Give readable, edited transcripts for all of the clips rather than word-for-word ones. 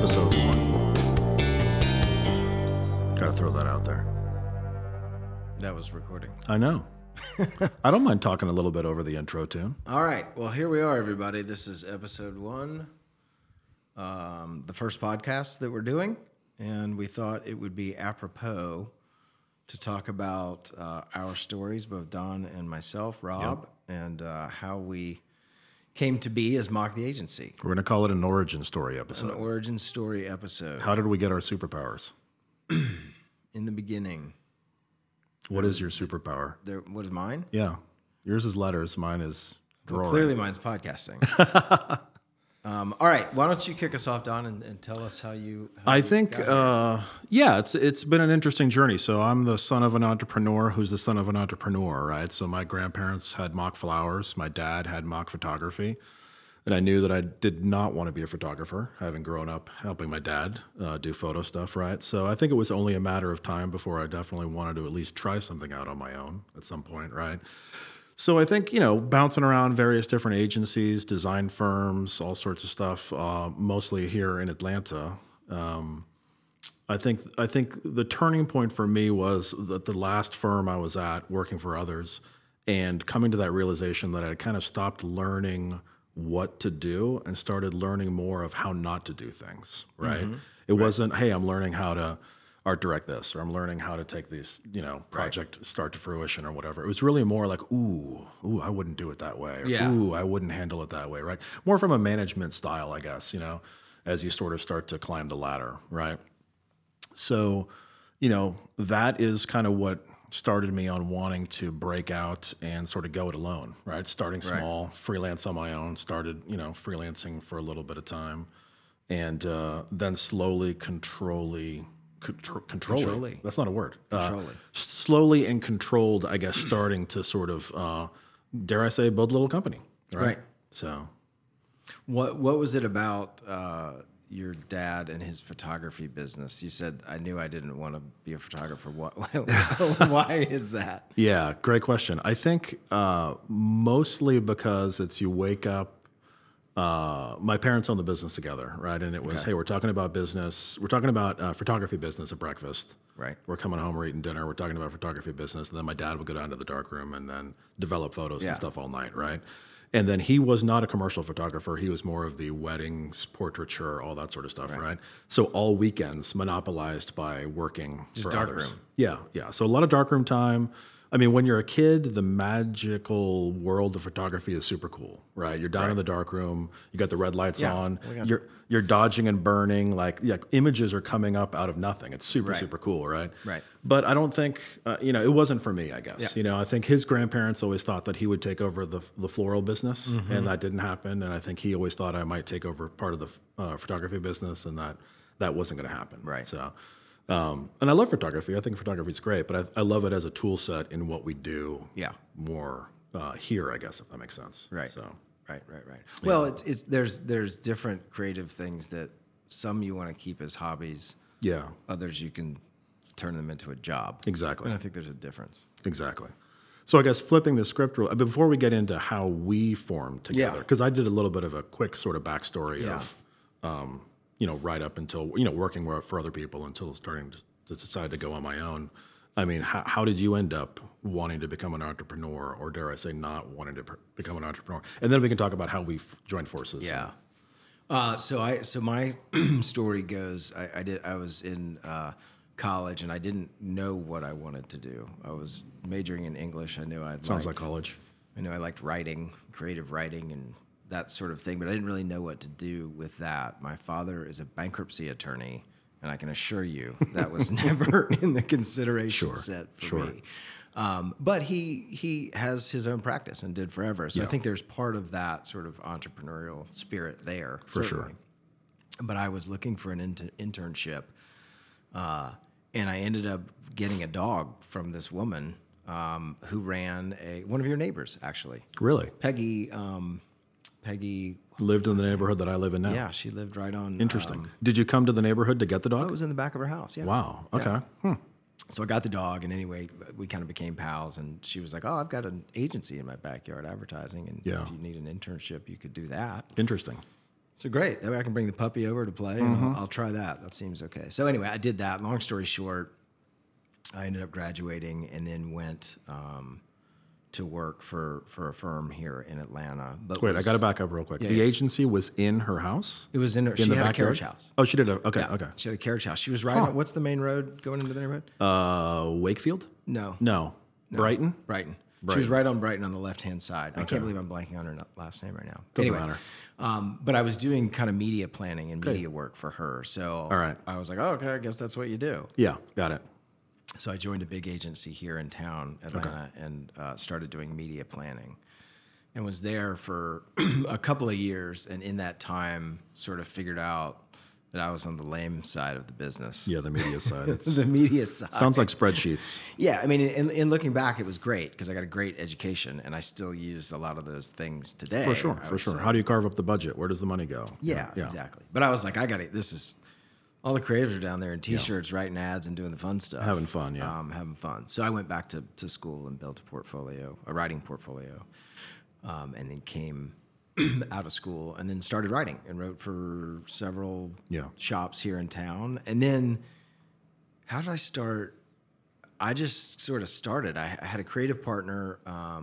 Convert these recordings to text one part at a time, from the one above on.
episode 1. Gotta throw that out there. That was recording. I know. I don't mind talking a little bit over the intro tune. All right. Well, here we are, everybody. This is episode 1, the first podcast that we're doing. And we thought it would be apropos to talk about our stories, both Don and myself, Rob, and how we came to be as Mock the Agency. We're going to call it an origin story episode. An origin story episode. How did we get our superpowers? In the beginning. What is your superpower? What is mine? Yeah. Yours is letters. Mine is drawing. Well, clearly mine's podcasting. All right. Why don't you kick us off, Don, and tell us how you it's been an interesting journey. So I'm the son of an entrepreneur who's the son of an entrepreneur, right? So my grandparents had mock flowers. My dad had mock photography. And I knew that I did not want to be a photographer, having grown up helping my dad do photo stuff, right? So I think it was only a matter of time before I definitely wanted to at least try something out on my own at some point, right? So I think, bouncing around various different agencies, design firms, all sorts of stuff, mostly here in Atlanta. I think the turning point for me was that the last firm I was at, working for others, and coming to that realization that I kind of stopped learning what to do and started learning more of how not to do things, right? Mm-hmm. It wasn't, hey, I'm learning how to art direct this, or I'm learning how to take these, project start to fruition or whatever. It was really more like, ooh, I wouldn't do it that way. Or, ooh, I wouldn't handle it that way, right? More from a management style, I guess, as you sort of start to climb the ladder, right? So, that is kind of what started me on wanting to break out and sort of go it alone, right? Starting small, freelance on my own, started, freelancing for a little bit of time, and then slowly controlling. That's not a word. Slowly and controlled, I guess, starting to sort of, dare I say, build a little company, right? So, what was it about your dad and his photography business? You said, I knew I didn't want to be a photographer. Why is that? Yeah, great question. I think mostly because you wake up, my parents own the business together, right? And it was, hey, we're talking about business. We're talking about photography business at breakfast. Right. We're coming home, we're eating dinner. We're talking about photography business. And then my dad would go down to the darkroom and then develop photos and stuff all night, right? And then he was not a commercial photographer. He was more of the weddings, portraiture, all that sort of stuff, right? So all weekends monopolized by working for others. Yeah. So a lot of darkroom time. I mean, when you're a kid, the magical world of photography is super cool, right? You're down in the dark room, you got the red lights on, you're dodging and burning, like images are coming up out of nothing. It's super cool, right? Right. But I don't think, it wasn't for me, I guess. I think his grandparents always thought that he would take over the floral business, and that didn't happen. And I think he always thought I might take over part of the photography business, and that wasn't going to happen. Right. So. And I love photography. I think photography is great, but I love it as a tool set in what we do more here, I guess, if that makes sense. Right. So. Right. Well, there's different creative things that some you want to keep as hobbies. Yeah. Others you can turn them into a job. Exactly. And I think there's a difference. Exactly. So I guess flipping the script, before we get into how we formed together, because I did a little bit of a quick sort of backstory of right up until, working for other people until starting to decide to go on my own. I mean, how did you end up wanting to become an entrepreneur, or dare I say not wanting to become an entrepreneur? And then we can talk about how we joined forces. Yeah. So my story goes, I was in college and I didn't know what I wanted to do. I was majoring in English. I knew Sounds like college. I knew I liked writing, creative writing, and that sort of thing, but I didn't really know what to do with that. My father is a bankruptcy attorney, and I can assure you that was never in the consideration set for me. But he has his own practice and did forever. So I think there's part of that sort of entrepreneurial spirit there. For sure. But I was looking for an internship, and I ended up getting a dog from this woman who ran one of your neighbors, actually. Really? Peggy lived in the neighborhood that I live in now. Yeah, she lived right on. Interesting. Did you come to the neighborhood to get the dog? It was in the back of her house. Yeah. Wow. Okay. Yeah. So I got the dog, and anyway, we kind of became pals. And she was like, "Oh, I've got an agency in my backyard advertising, and if you need an internship, you could do that." Interesting. So great. That way I can bring the puppy over to play, and I'll try that. That seems okay. So anyway, I did that. Long story short, I ended up graduating and then went to work for a firm here in Atlanta. But Wait, I got to back up real quick. The agency was in her house? It was in her. She the had a backyard? carriage house. Oh, she did. Okay. She had a carriage house. She was right on. What's the main road going into the neighborhood? Wakefield? No. Brighton? Brighton. She was right on Brighton on the left-hand side. I can't believe I'm blanking on her last name right now. Doesn't matter. But I was doing kind of media planning and media work for her. So All right. I was like, oh, okay, I guess that's what you do. Yeah, got it. So I joined a big agency here in town, Atlanta, and started doing media planning. And was there for a couple of years. And in that time, sort of figured out that I was on the lame side of the business. Yeah, the media side. It's, The media side. sounds like spreadsheets. Yeah, I mean, in looking back, it was great because I got a great education, and I still use a lot of those things today. For sure. How do you carve up the budget? Where does the money go? Yeah, exactly. But I was like, I got it. This is all the creators are down there in T-shirts, writing ads, and doing the fun stuff. Having fun, yeah. Having fun. So I went back to school and built a writing portfolio, and then came out of school and then started writing and wrote for several shops here in town. And then how did I start? I just sort of started. I had a creative partner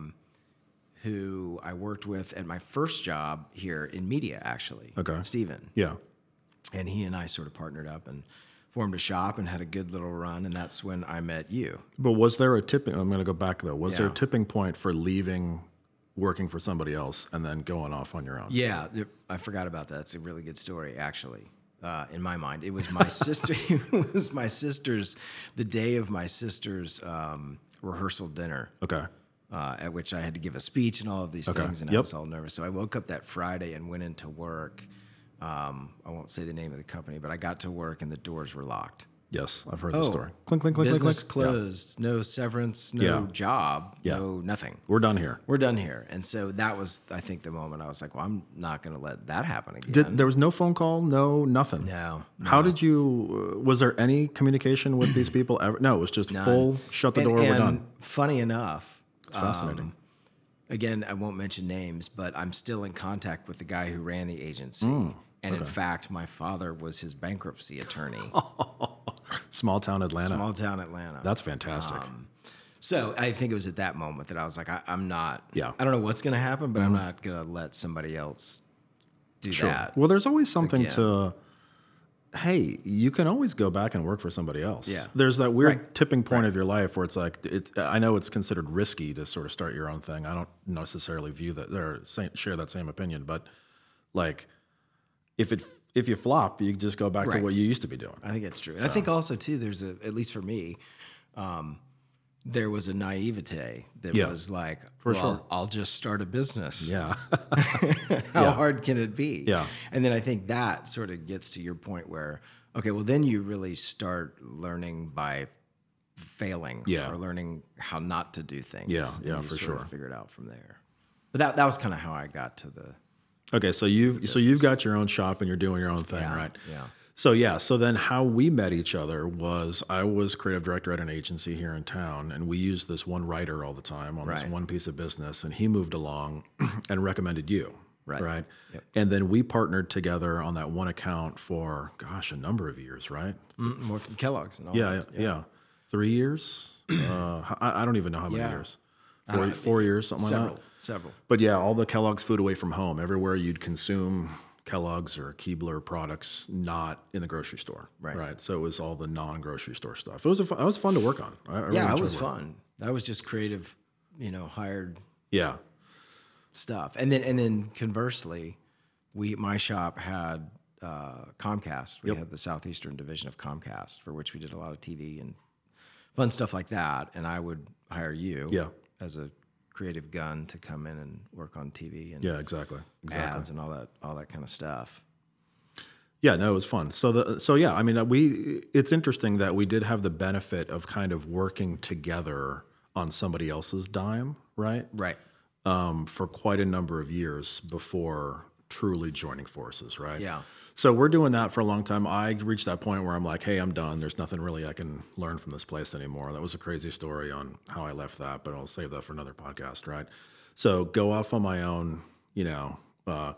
who I worked with at my first job here in media, actually. Okay. Steven. Yeah. And he and I sort of partnered up and formed a shop and had a good little run. And that's when I met you. But was there a tipping? I'm going to go back though. Was there a Yeah. tipping point for leaving working for somebody else and then going off on your own? Yeah, I forgot about that. It's a really good story, actually. In my mind, it was my sister. It was my sister's. The day of my sister's rehearsal dinner. Okay. At which I had to give a speech and all of these things, and I was all nervous. So I woke up that Friday and went into work. I won't say the name of the company, but I got to work and the doors were locked. Yes, I've heard the story. Clink, clink, clink, clink, Business clink. closed, no severance, no job, no nothing. We're done here. We're done here. And so that was, I think, the moment I was like, well, I'm not going to let that happen again. There was no phone call, no nothing. No. How did you? Was there any communication with these people ever? No, it was just full. Shut the door. We're done. Funny enough, It's fascinating. Again, I won't mention names, but I'm still in contact with the guy who ran the agency. And in fact, my father was his bankruptcy attorney. Small town Atlanta. Small town Atlanta. That's fantastic. So I think it was at that moment that I was like, I'm not. Yeah. I don't know what's going to happen, but I'm not going to let somebody else do that. Well, there's always something again. to. Hey, you can always go back and work for somebody else. Yeah. There's that weird Right. tipping point of your life where it's like, I know it's considered risky to sort of start your own thing. I don't necessarily view that or share that same opinion, but like, if you flop, you just go back to Right. what you used to be doing. I think it's true. And I think also too, there's at least for me, there was a naivete that was like, sure. I'll just start a business. Yeah. How hard can it be? Yeah. And then I think that sort of gets to your point where, okay, well then you really start learning by failing or learning how not to do things. Yeah, And yeah, you for sort sure. of figure it out from there. But that was kind of how I got to the. Okay, so you've got your own shop and you're doing your own thing, right? Yeah. So then how we met each other was I was creative director at an agency here in town, and we used this one writer all the time on this Right. one piece of business, and he moved along and recommended you, Right. Yep. And then we partnered together on that one account for, gosh, a number of years, right? More from Kellogg's and all Yeah, that. yeah. 3 years? I don't even know how many Yeah. years. 4 years, something like that. Several. But yeah, all the Kellogg's food away from home, everywhere you'd consume Kellogg's or Keebler products, not in the grocery store. Right. So it was all the non-grocery store stuff. It was that was fun to work on. I really Yeah, it enjoyed was working. fun. That was just creative, hired Yeah. stuff. And then conversely, my shop had Comcast. We had the Southeastern division of Comcast, for which we did a lot of TV and fun stuff like that. And I would hire you as a creative gun to come in and work on TV and Exactly. ads and all that kind of stuff. Yeah, no, it was fun. So yeah, I mean, it's interesting that we did have the benefit of kind of working together on somebody else's dime, right? Right. For quite a number of years before truly joining forces, right? Yeah. So we're doing that for a long time. I reached that point where I'm like, hey, I'm done. There's nothing really I can learn from this place anymore. That was a crazy story on how I left that, but I'll save that for another podcast, right? So go off on my own,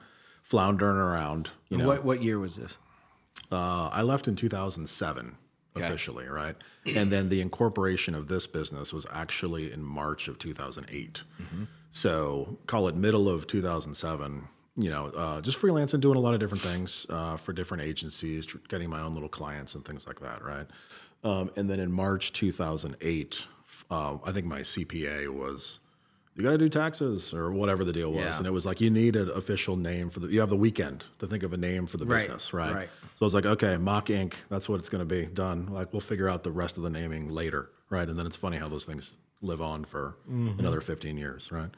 floundering around. You know, What year was this? I left in 2007 officially, right? And then the incorporation of this business was actually in March of 2008. So call it middle of 2007. You know, just freelancing, doing a lot of different things for different agencies, getting my own little clients and things like that, right? And then in March 2008, I think my CPA was, you got to do taxes or whatever the deal was. Yeah. And it was like, you need an official name for you have the weekend to think of a name for the business, right? Right. So I was like, okay, Mock Inc., that's what it's going to be, done. Like, we'll figure out the rest of the naming later, right? And then it's funny how those things live on for another 15 years, right?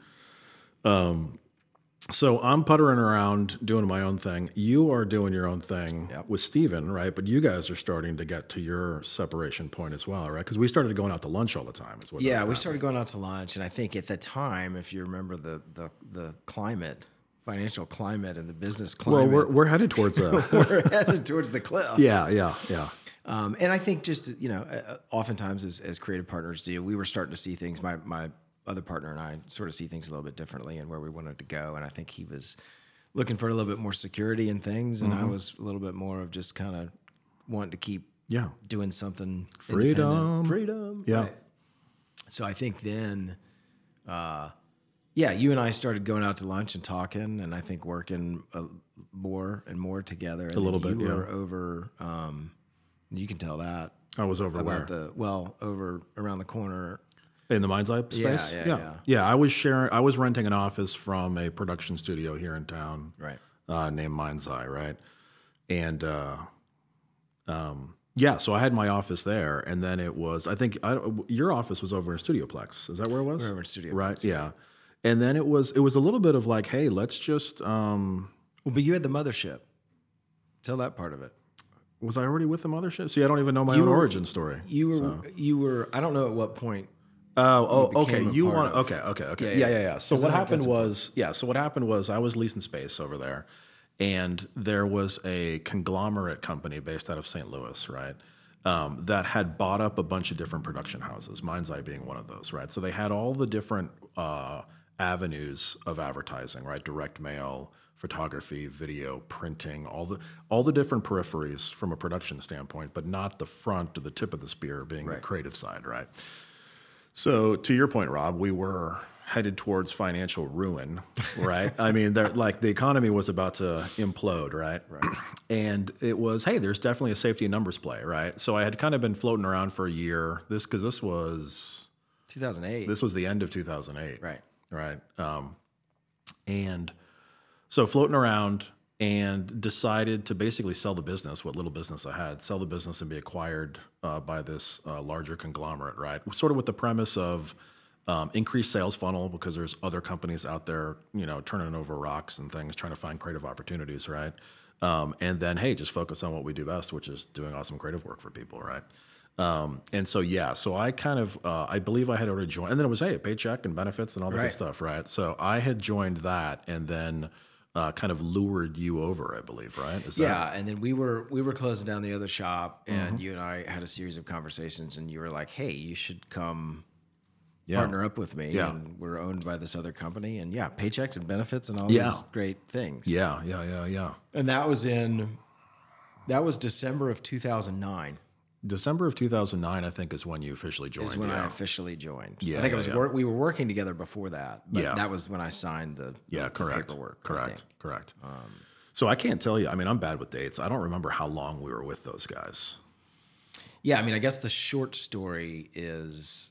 So I'm puttering around doing my own thing. You are doing your own thing with Steven, right? But you guys are starting to get to your separation point as well, right? Because we started going out to lunch all the time. Is what We started going out to lunch, and I think at the time, if you remember the climate, financial climate, and the business climate, well, we're headed towards we're headed towards the cliff. Yeah. And I think just, you know, oftentimes as creative partners do, we were starting to see things. My other partner and I sort of see things a little bit differently and where we wanted to go. And I think he was looking for a little bit more security in things, and I was a little bit more of just kind of wanting to keep doing something. Freedom. Yeah. Right. So I think then, you and I started going out to lunch and talking, and I think working more and more together. And a little bit. You were over. You can tell that. I was over about where? over around the corner. In the Mind's Eye space? Yeah. I was renting an office from a production studio here in town, Right. Named Mind's Eye, right? And so I had my office there, and then it was, I think your office was over in Studioplex. Is that where it was? We were over in Studioplex. Right. Yeah. And then it was a little bit of like, hey, let's just. Well, but you had the mothership. Tell that part of it. Was I already with the mothership? See, I don't even know my own origin story. You were. I don't know at what point. Okay. You want? of- Okay. Yeah. So what happened was, I was leasing space over there, and there was a conglomerate company based out of St. Louis, right? That had bought up a bunch of different production houses, Mind's Eye being one of those, right? So they had all the different avenues of advertising, right? Direct mail, photography, video, printing, all the different peripheries from a production standpoint, but not the front or the tip of the spear being the creative side, right? So to your point, Rob, we were headed towards financial ruin, right? I mean, like the economy was about to implode, right? And it was, hey, there's definitely a safety in numbers play, right? So I had kind of been floating around for a year. This was 2008. This was the end of 2008, Right. And so floating around, and decided to basically sell the business, what little business I had, sell the business and be acquired by this larger conglomerate, right? Sort of with the premise of increased sales funnel, because there's other companies out there, you know, turning over rocks and things, trying to find creative opportunities, right? And then, hey, just focus on what we do best, which is doing awesome creative work for people, right? And so, so I kind of, I believe I had already joined, and then it was, hey, a paycheck and benefits and all that good stuff, right? So I had joined that, and then kind of lured you over, I believe, right? And then we were closing down the other shop, and you and I had a series of conversations, and you were like, hey, you should come partner up with me. And we're owned by this other company, and paychecks and benefits and all these great things. Yeah. And that was December of 2009. December of 2009, I think, is when you officially joined. Is when I officially joined. Yeah, I think it was we were working together before that, but that was when I signed the correct. paperwork. Correct. So I can't tell you. I mean, I'm bad with dates. I don't remember how long we were with those guys. Yeah, I mean, I guess the short story is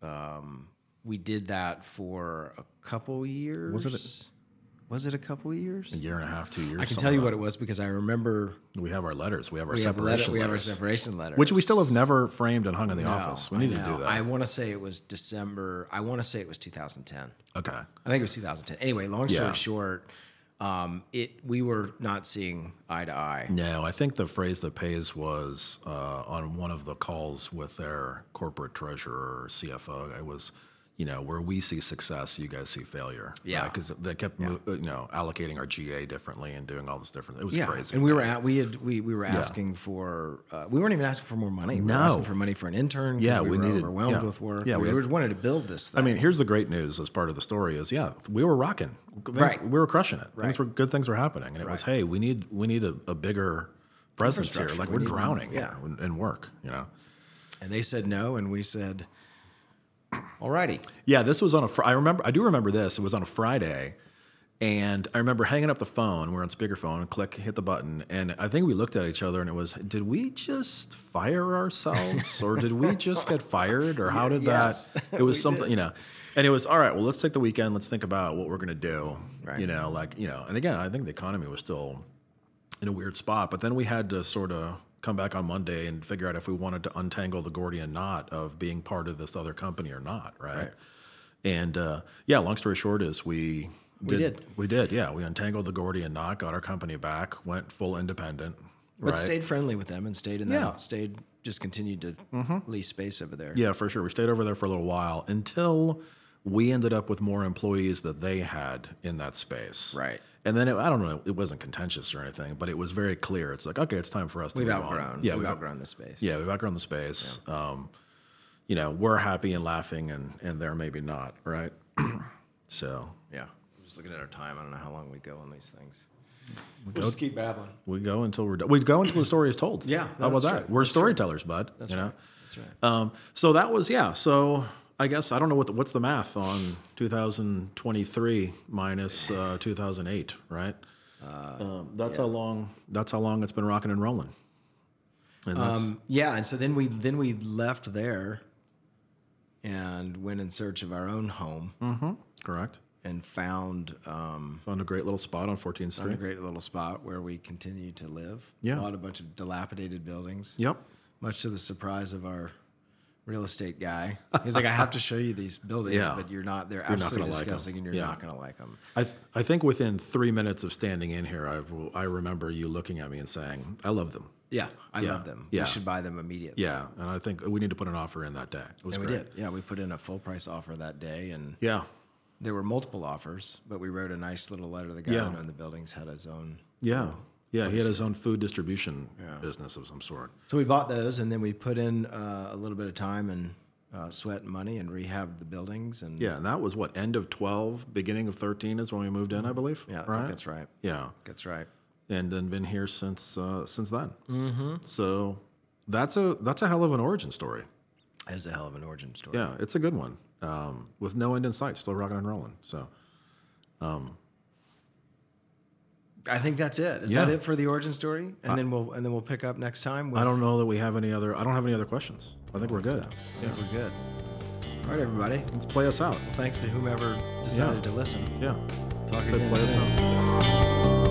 we did that for a couple years. Was it a couple years? A year and a half, 2 years. I can tell you what it was because I remember. We have our letters. We have our separation letters. We have our separation letters. Which we still have never framed and hung in the office. We need to do that. I want to say it was December. I want to say it was 2010. Okay. I think it was 2010. Anyway, long story short, we were not seeing eye to eye. No, I think the phrase that pays was on one of the calls with their corporate treasurer or CFO. It was, where we see success, you guys see failure. Yeah. Because they kept, allocating our GA differently and doing all this different. It was crazy. And we were asking for, we weren't even asking for more money. We were asking for money for an intern. Yeah, we were needed overwhelmed with work. Yeah, we wanted to build this thing. I mean, here's the great news as part of the story is, we were rocking. Right. We were crushing it. Right. Good things were happening. And it was, hey, we need a bigger presence here. Like we're drowning in work, And they said no, and we said, alrighty. Yeah, this was on I do remember this. It was on a Friday, and I remember hanging up the phone. We're on speakerphone, and hit the button, and I think we looked at each other, and it was, did we just fire ourselves, or did we just get fired, or how did Yes, that? It was we something, did. And it was, all right, well, let's take the weekend. Let's think about what we're going to do, Right. And again, I think the economy was still in a weird spot, but then we had to sort of come back on Monday and figure out if we wanted to untangle the Gordian knot of being part of this other company or not, right? And long story short is we did. We untangled the Gordian knot, got our company back, went full independent, But stayed friendly with them and stayed in that. Just continued to lease space over there. Yeah, for sure. We stayed over there for a little while until we ended up with more employees that they had in that space. Right. And then I don't know, it wasn't contentious or anything, but it was very clear. It's like, okay, it's time for us to We've move outgrown. on. Yeah, we've outgrown the space. Yeah, we've outgrown the space. Yeah. We're happy and laughing, and they're maybe not, right? So. Yeah. I'm just looking at our time. I don't know how long we go on these things. We'll just keep babbling. We go until we're done. We go until the story is told. Yeah. How about that? True. We're storytellers, bud. That's you know? right. That's right. So that was, so I guess, I don't know what's the math on 2023 minus 2008, right? That's how long it's been rocking and rolling. And and so then we left there and went in search of our own home. Correct. And found a great little spot on 14th Street. a great little spot where we continue to live. Yeah. Bought a bunch of dilapidated buildings. Yep. Much to the surprise of our real estate guy. He's like, I have to show you these buildings, but they're absolutely disgusting, and you're not going to like them. I think within 3 minutes of standing in here, I remember you looking at me and saying, I love them. Yeah, I love them. Yeah. We should buy them immediately. Yeah, and I think we need to put an offer in that day. It was And great. we did. Yeah, we put in a full price offer that day, and Yeah. there were multiple offers, but we wrote a nice little letter. The guy who owned the buildings had his own. Yeah. Yeah, he had his own food distribution business of some sort. So we bought those, and then we put in a little bit of time and sweat and money and rehabbed the buildings. And Yeah, and that was end of 12, beginning of 13 is when we moved in, I believe. yeah, I right? think that's right. Yeah, That's right. and then been here since then. Mm-hmm. So that's a hell of an origin story. That is a hell of an origin story. Yeah, it's a good one. With no end in sight, still rocking and rolling. So, I think that's it. Is that it for the origin story? And then we'll pick up next time. With, I don't know that we have any other. I don't have any other questions. I think we're good. So, yeah, we're good. All right, everybody. Let's play us out. Well, thanks to whomever decided to listen. Yeah. Talk Say again play us soon. out.